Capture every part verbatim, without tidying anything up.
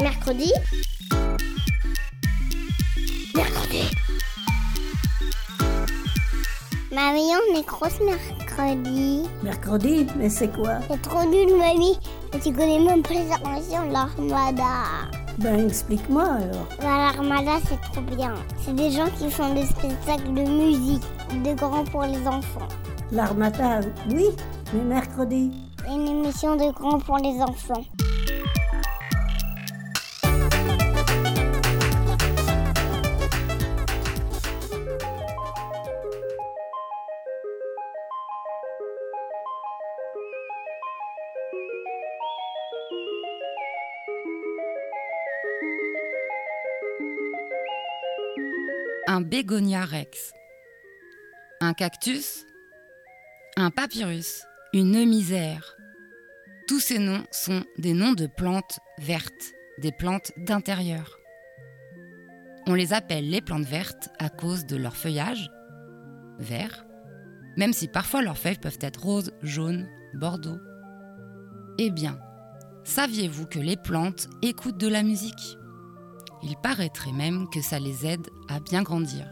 Mercredi. Mercredi. Mamie, on est grosse mercredi. Mercredi? Mais c'est quoi? C'est trop nul, mamie. Et tu connais même pas les armations de l'Armada. Ben, explique-moi alors. Bah, L'Armada, c'est trop bien. C'est des gens qui font des spectacles de musique, de grands pour les enfants. L'Armada, oui, mais mercredi? Une émission de grands pour les enfants. Un bégonia rex, un cactus, un papyrus, une misère. Tous ces noms sont des noms de plantes vertes, des plantes d'intérieur. On les appelle les plantes vertes à cause de leur feuillage, vert, même si parfois leurs feuilles peuvent être roses, jaunes, bordeaux. Eh bien, saviez-vous que les plantes écoutent de la musique ? Il paraîtrait même que ça les aide à bien grandir.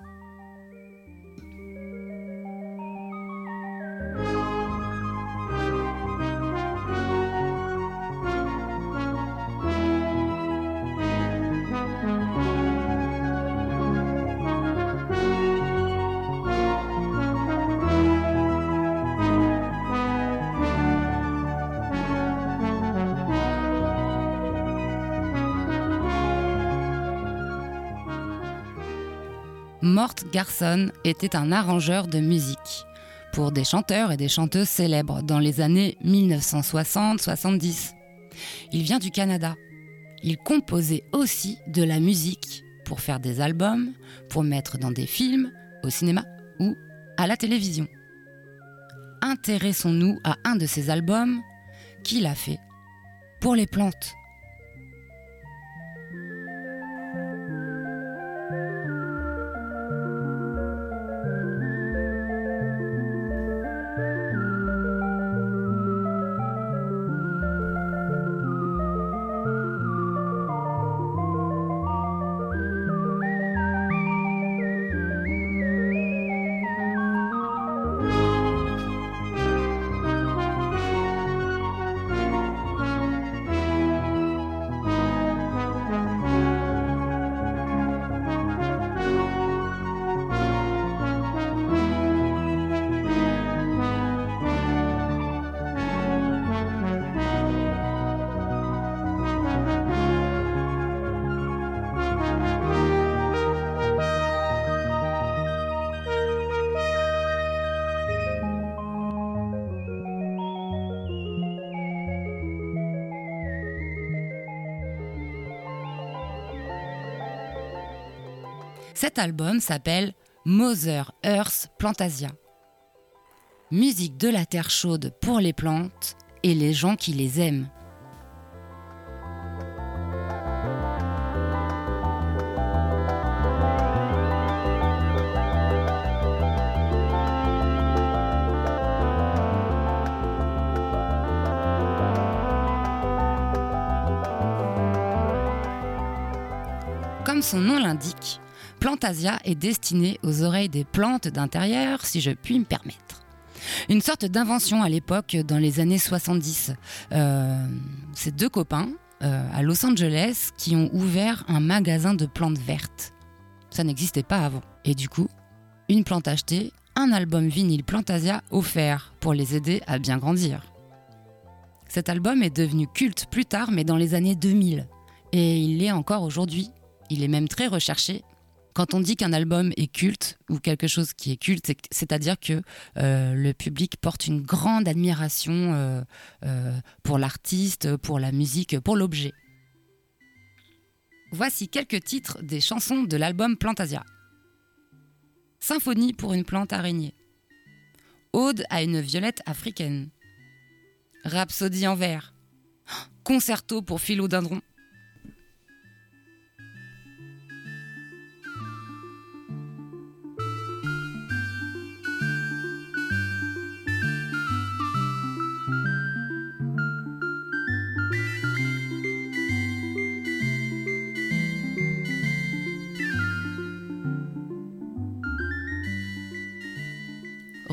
Mort Garson était un arrangeur de musique pour des chanteurs et des chanteuses célèbres dans les années dix-neuf cent soixante soixante-dix. Il vient du Canada. Il composait aussi de la musique pour faire des albums, pour mettre dans des films, au cinéma ou à la télévision. Intéressons-nous à un de ses albums qu'il a fait pour les plantes. Cet album s'appelle Mother Earth Plantasia. Musique de la terre chaude pour les plantes et les gens qui les aiment. Comme son nom l'indique, Plantasia est destinée aux oreilles des plantes d'intérieur, si je puis me permettre. Une sorte d'invention à l'époque, dans les années soixante-dix. Euh, ces deux copains, euh, à Los Angeles, qui ont ouvert un magasin de plantes vertes. Ça n'existait pas avant. Et du coup, une plante achetée, un album vinyle Plantasia offert pour les aider à bien grandir. Cet album est devenu culte plus tard, mais dans les années deux mille. Et il l'est encore aujourd'hui. Il est même très recherché. Quand on dit qu'un album est culte, ou quelque chose qui est culte, c'est, c'est-à-dire que euh, le public porte une grande admiration euh, euh, pour l'artiste, pour la musique, pour l'objet. Voici quelques titres des chansons de l'album Plantasia. Symphonie pour une plante araignée. Ode à une violette africaine. Rhapsodie en vers. Concerto pour philodendron.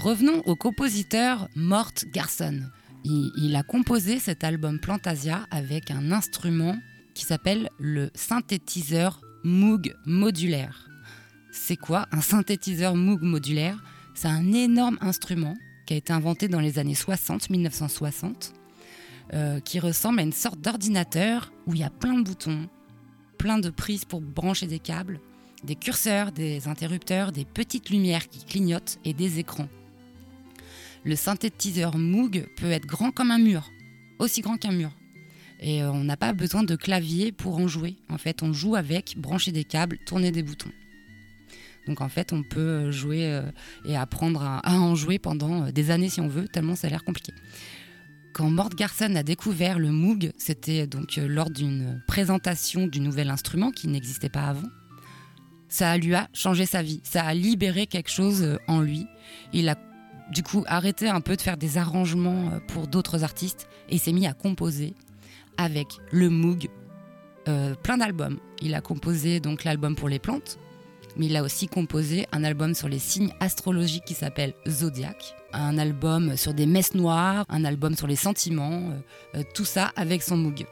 Revenons au compositeur Mort Garson. Il, il a composé cet album Plantasia avec un instrument qui s'appelle le synthétiseur Moog modulaire. C'est quoi un synthétiseur Moog modulaire ? C'est un énorme instrument qui a été inventé dans les années soixante, dix-neuf cent soixante, euh, qui ressemble à une sorte d'ordinateur où il y a plein de boutons, plein de prises pour brancher des câbles, des curseurs, des interrupteurs, des petites lumières qui clignotent et des écrans. Le synthétiseur Moog peut être grand comme un mur, aussi grand qu'un mur. Et euh, on n'a pas besoin de clavier pour en jouer. En fait, on joue avec, brancher des câbles, tourner des boutons. Donc en fait, on peut jouer euh, et apprendre à, à en jouer pendant des années si on veut, tellement ça a l'air compliqué. Quand Mort Garson a découvert le Moog, c'était donc euh, lors d'une présentation du nouvel instrument qui n'existait pas avant. Ça lui a changé sa vie, ça a libéré quelque chose en lui. Il a du coup arrêté un peu de faire des arrangements pour d'autres artistes et s'est mis à composer avec le Moog euh, plein d'albums. Il a composé donc l'album pour les plantes, mais il a aussi composé un album sur les signes astrologiques qui s'appelle Zodiac, un album sur des messes noires, un album sur les sentiments, euh, euh, tout ça avec son Moog.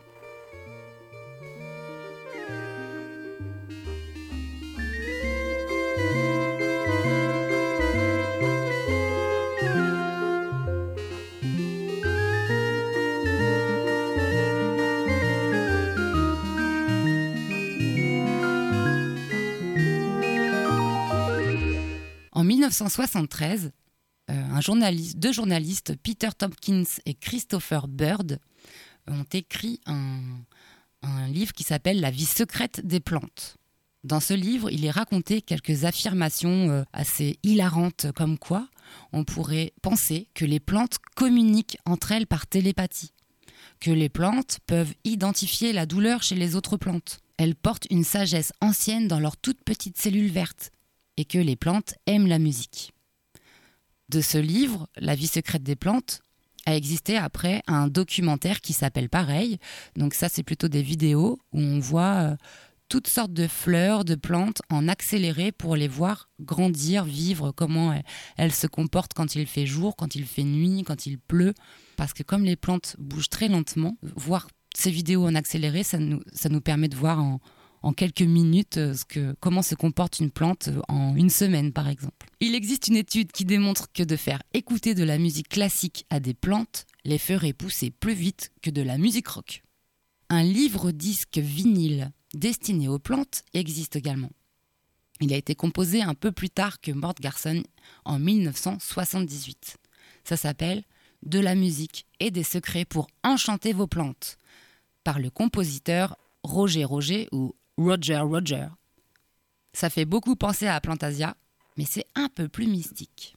En dix-neuf cent soixante-treize, euh, un journaliste, deux journalistes, Peter Tompkins et Christopher Bird, ont écrit un, un livre qui s'appelle « La vie secrète des plantes ». Dans ce livre, il est raconté quelques affirmations euh, assez hilarantes, comme quoi on pourrait penser que les plantes communiquent entre elles par télépathie, que les plantes peuvent identifier la douleur chez les autres plantes. Elles portent une sagesse ancienne dans leurs toutes petites cellules vertes, et que les plantes aiment la musique. De ce livre, La vie secrète des plantes, a existé après un documentaire qui s'appelle pareil. Donc ça, c'est plutôt des vidéos où on voit euh, toutes sortes de fleurs, de plantes en accéléré pour les voir grandir, vivre, comment elles, elles se comportent quand il fait jour, quand il fait nuit, quand il pleut. Parce que comme les plantes bougent très lentement, voir ces vidéos en accéléré, ça nous, ça nous permet de voir en en quelques minutes ce que, comment se comporte une plante en une semaine, par exemple. Il existe une étude qui démontre que de faire écouter de la musique classique à des plantes les ferait pousser plus vite que de la musique rock. Un livre-disque vinyle destiné aux plantes existe également. Il a été composé un peu plus tard que Mort Garson en dix-neuf cent soixante-dix-huit. Ça s'appelle « De la musique et des secrets pour enchanter vos plantes » par le compositeur Roger Roger ou Roger Roger. Ça fait beaucoup penser à Plantasia, mais c'est un peu plus mystique.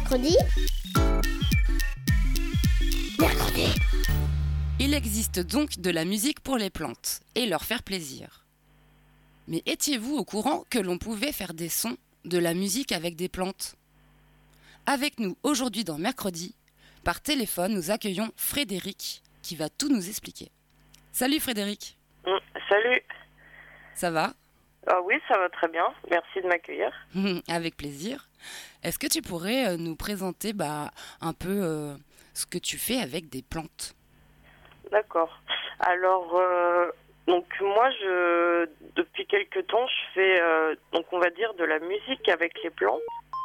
mercredi. Mercredi. Il existe donc de la musique pour les plantes et leur faire plaisir. Mais étiez-vous au courant que l'on pouvait faire des sons, de la musique avec des plantes ? Avec nous aujourd'hui dans Mercredi, par téléphone, nous accueillons Frédéric qui va tout nous expliquer. Salut Frédéric. Mmh, salut. Ça va ? Ah oui, ça va très bien. Merci de m'accueillir. Avec plaisir. Est-ce que tu pourrais nous présenter bah, un peu euh, ce que tu fais avec des plantes ? D'accord. Alors, euh, donc moi, je depuis quelques temps, je fais, euh, donc on va dire, de la musique avec les plantes.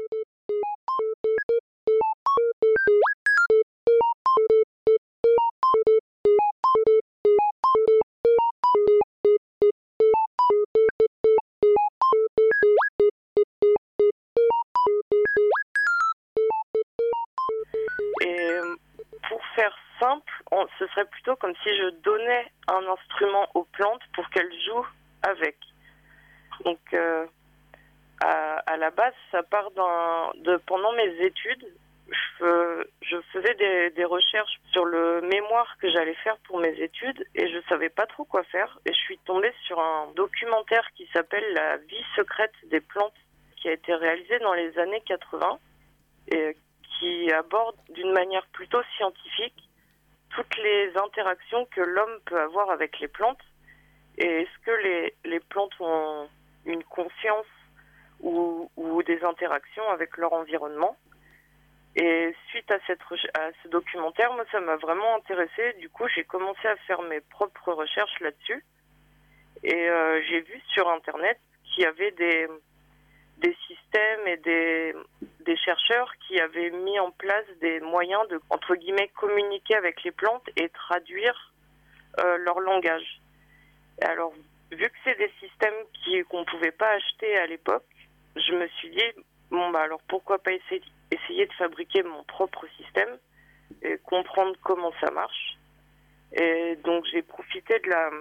Et pour faire simple, on, ce serait plutôt comme si je donnais un instrument aux plantes pour qu'elles jouent avec. Donc, euh, à, à la base, ça part d'un, de pendant mes études, je, je faisais des, des recherches sur le mémoire que j'allais faire pour mes études et je savais pas trop quoi faire. Et je suis tombée sur un documentaire qui s'appelle La vie secrète des plantes, qui a été réalisé dans les années quatre-vingts et qui aborde d'une manière plutôt scientifique toutes les interactions que l'homme peut avoir avec les plantes. Et est-ce que les, les plantes ont une conscience ou, ou des interactions avec leur environnement. Et suite à, cette, à ce documentaire, moi, ça m'a vraiment intéressée. Du coup, j'ai commencé à faire mes propres recherches là-dessus. Et euh, j'ai vu sur Internet qu'il y avait des, des systèmes et des, des chercheurs qui avaient mis en place des moyens de, entre guillemets, communiquer avec les plantes et traduire euh, leur langage. Et alors, vu que c'est des systèmes qui, qu'on ne pouvait pas acheter à l'époque, je me suis dit, bon, bah alors pourquoi pas essayer, essayer de fabriquer mon propre système et comprendre comment ça marche. Et donc, j'ai profité de la...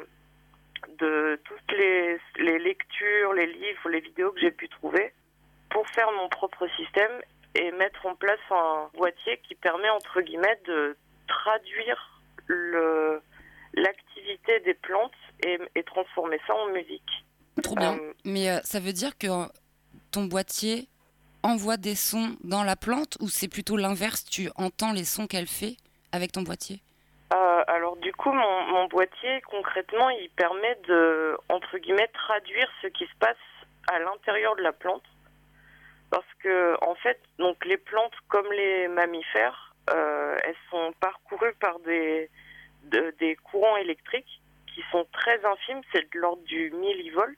de toutes les, les lectures, les livres, les vidéos que j'ai pu trouver pour faire mon propre système et mettre en place un boîtier qui permet, entre guillemets, de traduire le, l'activité des plantes et, et transformer ça en musique. Trop bien. Euh, Mais euh, ça veut dire que ton boîtier envoie des sons dans la plante ou c'est plutôt l'inverse, tu entends les sons qu'elle fait avec ton boîtier ? Euh, alors du coup, mon, mon boîtier, concrètement, il permet de, entre guillemets, traduire ce qui se passe à l'intérieur de la plante. Parce que, en fait, donc les plantes, comme les mammifères, euh, elles sont parcourues par des, de, des courants électriques qui sont très infimes, c'est de l'ordre du millivolt.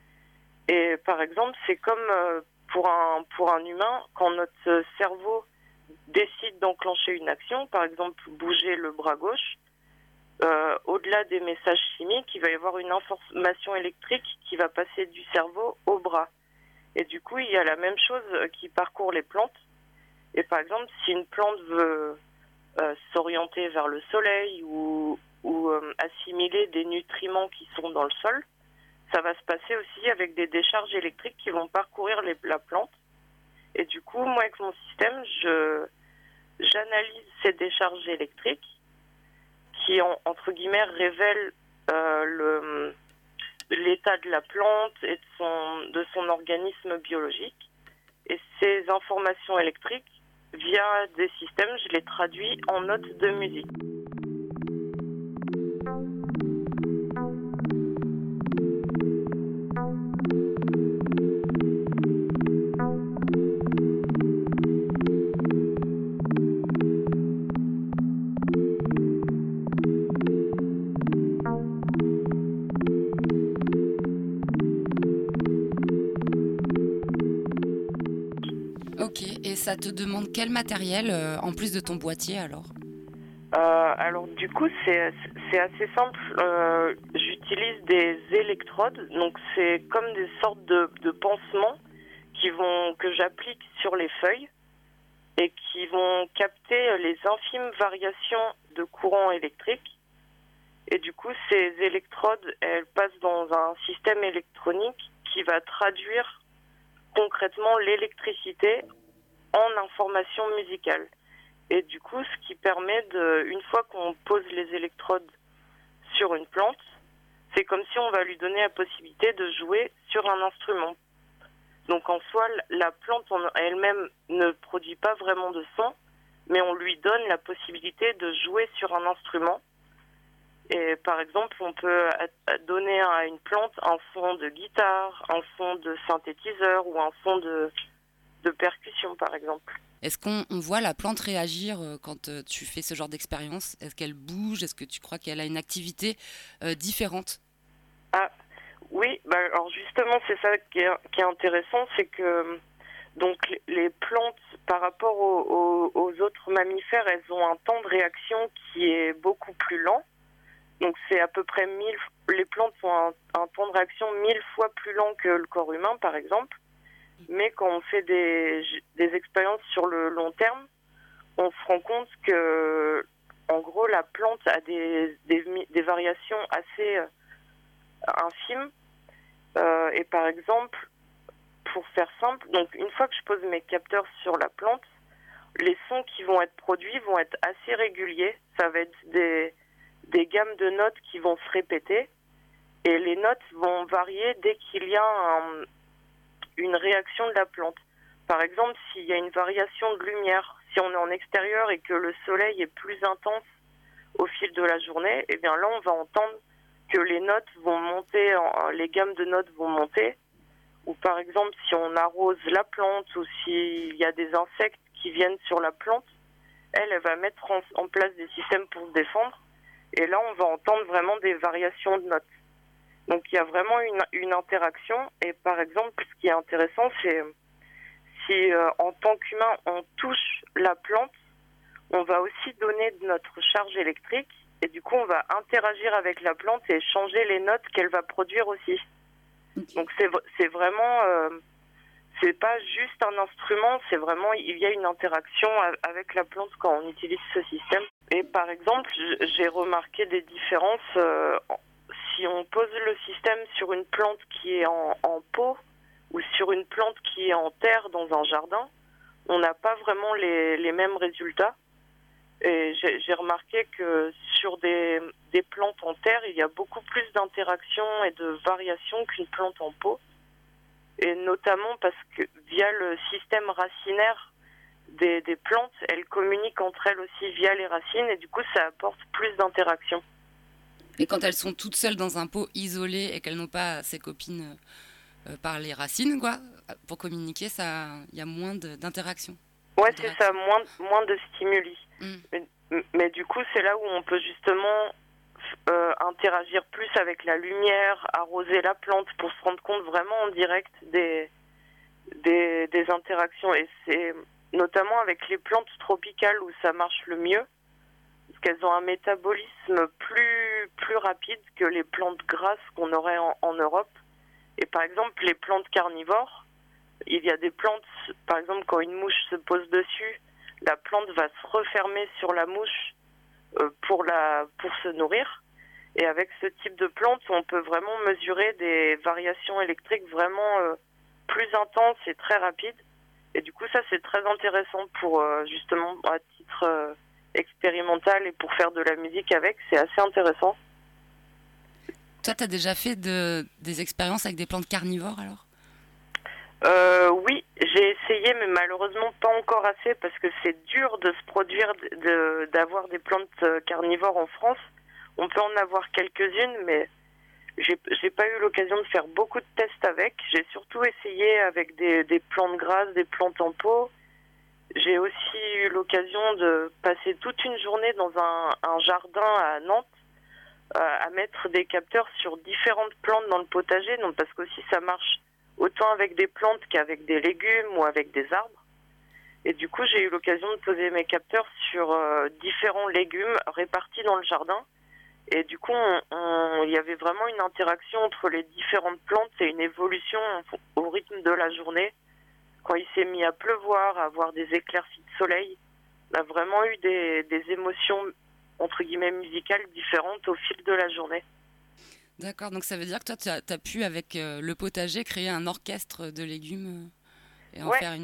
Et par exemple, c'est comme euh, pour un, pour un humain, quand notre cerveau décide d'enclencher une action, par exemple bouger le bras gauche, euh, au-delà des messages chimiques, il va y avoir une information électrique qui va passer du cerveau au bras. Et du coup, il y a la même chose qui parcourt les plantes. Et par exemple, si une plante veut euh, s'orienter vers le soleil ou, ou euh, assimiler des nutriments qui sont dans le sol, ça va se passer aussi avec des décharges électriques qui vont parcourir les, la plante. Et du coup, moi, avec mon système, je, j'analyse ces décharges électriques qui, en, entre guillemets, révèlent euh, le, l'état de la plante et de son, de son organisme biologique. Et ces informations électriques, via des systèmes, je les traduis en notes de musique. Ok, et ça te demande quel matériel euh, en plus de ton boîtier alors ? euh, Alors du coup c'est, c'est assez simple, euh, j'utilise des électrodes, donc c'est comme des sortes de, de pansements qui vont, que j'applique sur les feuilles et qui vont capter les infimes variations de courant électrique. Et du coup ces électrodes, elles passent dans un système électronique qui va traduire concrètement l'électricité en information musicale. Et du coup, ce qui permet de, une fois qu'on pose les électrodes sur une plante, c'est comme si on va lui donner la possibilité de jouer sur un instrument. Donc en soi, la plante en elle-même ne produit pas vraiment de son, mais on lui donne la possibilité de jouer sur un instrument. Et par exemple, on peut donner à une plante un son de guitare, un son de synthétiseur ou un son de, de percussion, par exemple. Est-ce qu'on on voit la plante réagir quand tu fais ce genre d'expérience ? Est-ce qu'elle bouge ? Est-ce que tu crois qu'elle a une activité euh, différente ? Ah, oui, bah alors justement, c'est ça qui est, qui est intéressant, c'est que donc les plantes, par rapport aux, aux, aux autres mammifères, elles ont un temps de réaction qui est beaucoup plus lent. Donc c'est à peu près mille, les plantes ont un, un temps de réaction mille fois plus lent que le corps humain, par exemple. Mais quand on fait des, des expériences sur le long terme, on se rend compte que, en gros, la plante a des, des, des variations assez euh, infimes. Euh, et par exemple, pour faire simple, donc une fois que je pose mes capteurs sur la plante, les sons qui vont être produits vont être assez réguliers. Ça va être des, des gammes de notes qui vont se répéter. Et les notes vont varier dès qu'il y a un... une réaction de la plante. Par exemple, s'il y a une variation de lumière, si on est en extérieur et que le soleil est plus intense au fil de la journée, eh bien là, on va entendre que les notes vont monter, les gammes de notes vont monter. Ou par exemple, si on arrose la plante ou s'il y a des insectes qui viennent sur la plante, elle, elle va mettre en, en place des systèmes pour se défendre. Et là, on va entendre vraiment des variations de notes. Donc il y a vraiment une, une interaction. Et par exemple, ce qui est intéressant, c'est si euh, en tant qu'humain, on touche la plante, on va aussi donner de notre charge électrique. Et du coup, on va interagir avec la plante et changer les notes qu'elle va produire aussi. Donc c'est, c'est vraiment... Euh, c'est pas juste un instrument, c'est vraiment... Il y a une interaction avec la plante quand on utilise ce système. Et par exemple, j'ai remarqué des différences... Euh, Si on pose le système sur une plante qui est en, en pot ou sur une plante qui est en terre dans un jardin, on n'a pas vraiment les, les mêmes résultats. Et j'ai, j'ai remarqué que sur des, des plantes en terre, il y a beaucoup plus d'interactions et de variations qu'une plante en pot. Et notamment parce que via le système racinaire des, des plantes, elles communiquent entre elles aussi via les racines et du coup ça apporte plus d'interactions. Et quand elles sont toutes seules dans un pot isolé et qu'elles n'ont pas ses copines euh, par les racines, quoi, pour communiquer, ça, il y a moins de, d'interaction. Ouais, c'est ça, moins, moins de stimuli. Mm. Mais, mais du coup, c'est là où on peut justement euh, interagir plus avec la lumière, arroser la plante pour se rendre compte vraiment en direct des, des, des interactions. Et c'est notamment avec les plantes tropicales où ça marche le mieux. Parce qu'elles ont un métabolisme plus, plus rapide que les plantes grasses qu'on aurait en, en Europe. Et par exemple, les plantes carnivores, il y a des plantes, par exemple, quand une mouche se pose dessus, la plante va se refermer sur la mouche euh, pour, la, pour se nourrir. Et avec ce type de plante, on peut vraiment mesurer des variations électriques vraiment euh, plus intenses et très rapides. Et du coup, ça, c'est très intéressant pour, euh, justement, à titre... Euh, expérimental et pour faire de la musique avec, c'est assez intéressant. Toi, tu as déjà fait de, des expériences avec des plantes carnivores alors ? euh, Oui, j'ai essayé, mais malheureusement pas encore assez parce que c'est dur de se produire, de, d'avoir des plantes carnivores en France. On peut en avoir quelques-unes, mais j'ai, j'ai pas eu l'occasion de faire beaucoup de tests avec. J'ai surtout essayé avec des, des plantes grasses, des plantes en pot. J'ai aussi eu l'occasion de passer toute une journée dans un, un jardin à Nantes euh, à mettre des capteurs sur différentes plantes dans le potager, donc parce qu'aussi ça marche autant avec des plantes qu'avec des légumes ou avec des arbres. Et du coup, j'ai eu l'occasion de poser mes capteurs sur euh, différents légumes répartis dans le jardin. Et du coup, on, on, il y avait vraiment une interaction entre les différentes plantes et une évolution au rythme de la journée. Quand il s'est mis à pleuvoir, à avoir des éclaircies de soleil, on a vraiment eu des, des émotions, entre guillemets, musicales différentes au fil de la journée. D'accord, donc ça veut dire que toi, tu as, tu as pu, avec euh, le potager, créer un orchestre de légumes euh, et en ouais, faire une musique ?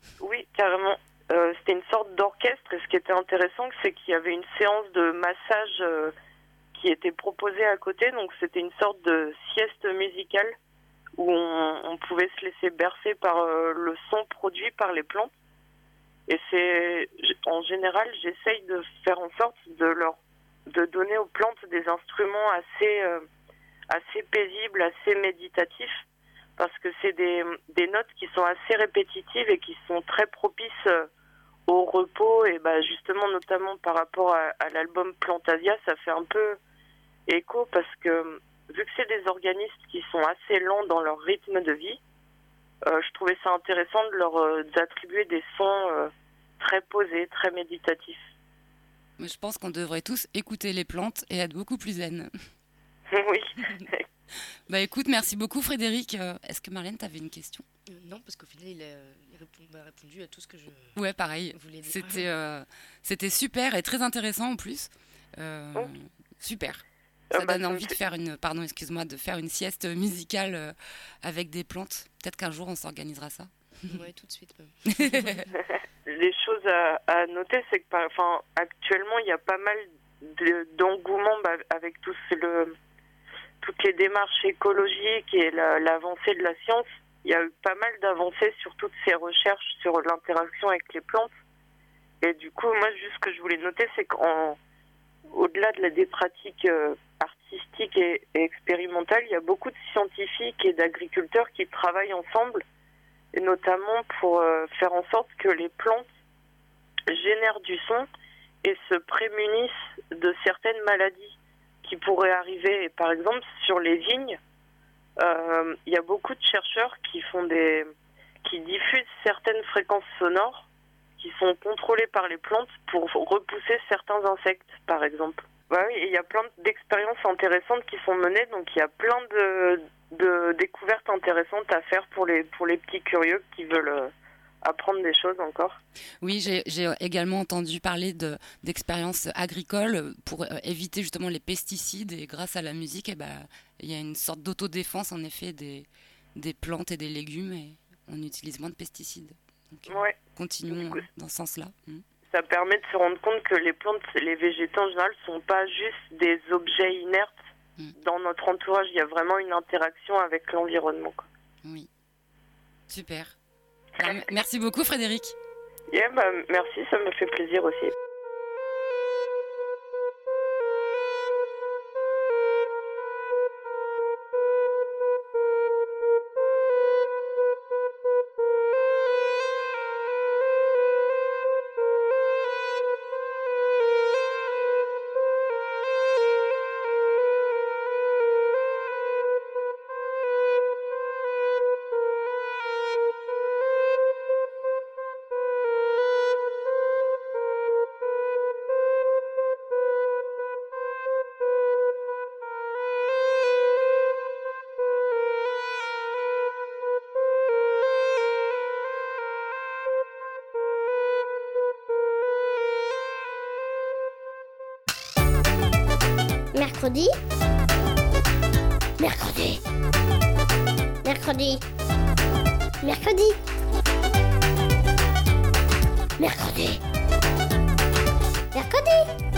Oui, carrément. Euh, c'était une sorte d'orchestre et ce qui était intéressant, c'est qu'il y avait une séance de massage euh, qui était proposée à côté. Donc c'était une sorte de sieste musicale où on, on pouvait se laisser bercer par euh, le son produit par les plantes. Et c'est, en général, j'essaye de faire en sorte de leur, de donner aux plantes des instruments assez, euh, assez paisibles, assez méditatifs, parce que c'est des, des notes qui sont assez répétitives et qui sont très propices euh, au repos. Et bah justement, notamment par rapport à, à l'album Plantasia, ça fait un peu écho parce que vu que c'est des organismes qui sont assez lents dans leur rythme de vie, Euh, je trouvais ça intéressant de leur euh, d'attribuer des sons euh, très posés, très méditatifs. Mais je pense qu'on devrait tous écouter les plantes et être beaucoup plus zen. Oui. Bah écoute, merci beaucoup Frédéric. Euh, est-ce que Marlène, t'avais une question ? Euh, non, parce qu'au final, il a, il répond, m'a répondu à tout ce que je Ouais, pareil. voulais dire. C'était, euh, c'était super et très intéressant en plus. Euh, Oh. Super. Ça Euh, bah, donne ça me envie de fait- faire une, pardon, excuse-moi, de faire une sieste musicale euh, avec des plantes. Peut-être qu'un jour on s'organisera ça. Ouais, tout de suite. même. Les choses à, à noter, c'est que par- enfin, actuellement, il y a pas mal de, d'engouement bah, avec tout ce- le, toutes les démarches écologiques et la- l'avancée de la science. Il y a eu pas mal d'avancées sur toutes ces recherches sur l'interaction avec les plantes. Et du coup, moi, juste ce que je voulais noter, c'est qu'en au-delà de la, des pratiques euh, artistiques et, et expérimentales, il y a beaucoup de scientifiques et d'agriculteurs qui travaillent ensemble, et notamment pour euh, faire en sorte que les plantes génèrent du son et se prémunissent de certaines maladies qui pourraient arriver. Et par exemple, sur les vignes, euh, il y a beaucoup de chercheurs qui font des, qui diffusent certaines fréquences sonores qui sont contrôlées par les plantes pour repousser certains insectes, par exemple. Bah oui, et il y a plein d'expériences intéressantes qui sont menées, donc il y a plein de, de découvertes intéressantes à faire pour les, pour les petits curieux qui veulent euh, apprendre des choses encore. Oui, j'ai, j'ai également entendu parler de, d'expériences agricoles pour euh, éviter justement les pesticides. Et grâce à la musique, eh ben, il y a une sorte d'autodéfense en effet des, des plantes et des légumes. Et on utilise moins de pesticides. Donc, Ouais. continuons Du coup, dans ce sens-là. Mm. Ça permet de se rendre compte que les plantes, les végétaux en général, sont pas juste des objets inertes. Mm. Dans notre entourage, il y a vraiment une interaction avec l'environnement, quoi. Oui, super. Bah, m- merci beaucoup Frédéric. Yeah, bah, merci, ça me fait plaisir aussi. Mercredi. Mercredi. Mercredi. Mercredi. Mercredi. Mercredi.